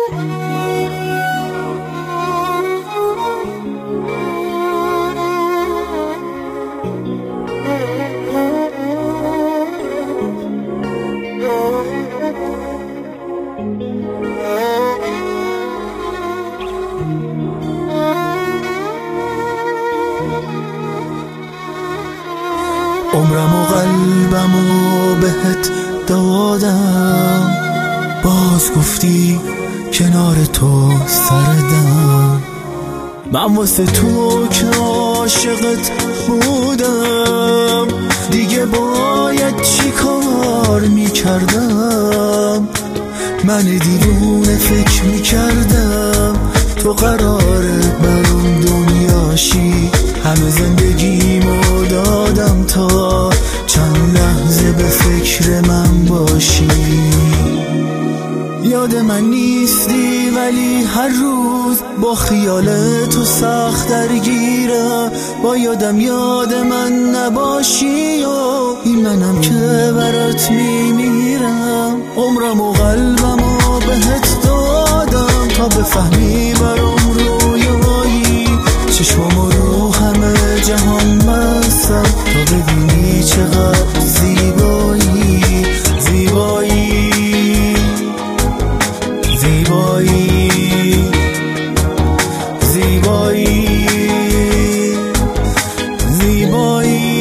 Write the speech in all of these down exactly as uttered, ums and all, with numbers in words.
عمرم و قلبم و بهت دادم، باز گفتی کنار تو سردم. من واسه تو که عاشقت بودم، دیگه باید چی کار میکردم؟ من دیوونه فکر میکردم تو قراره برام دنیاشی، همه زندگیمو دادم تا چند لحظه به فکر من باشی. یاد من نیستی ولی هر روز با خیال تو سخت درگیرم، با یادم یاد من نباشی و این منم که برات میمیرم. عمرم و قلبم و بهت دادم تا بفهمی برام رویایی، چشمم رو همه جهان بستم تا ببینی چقدر زیبایی زیبایی زیبایی زیبایی زیبایی.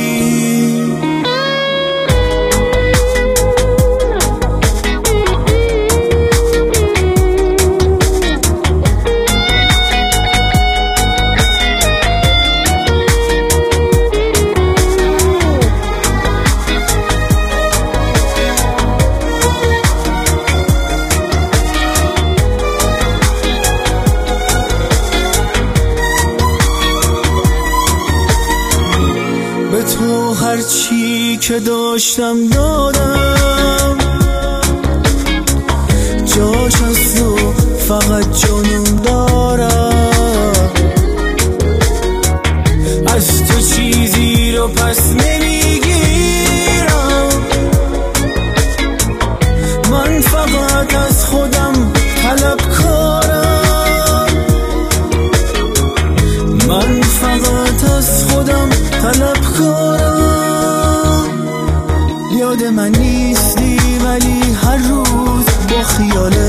به تو هرچی که داشتم دادم، جاش از تو فقط جنون دارم. از تو چیزی رو پس نمیگیرم، من فقط از خودم طلبکارم. من فقط از خودم طلبکارم. یاد من نیستی ولی هر روز با خیال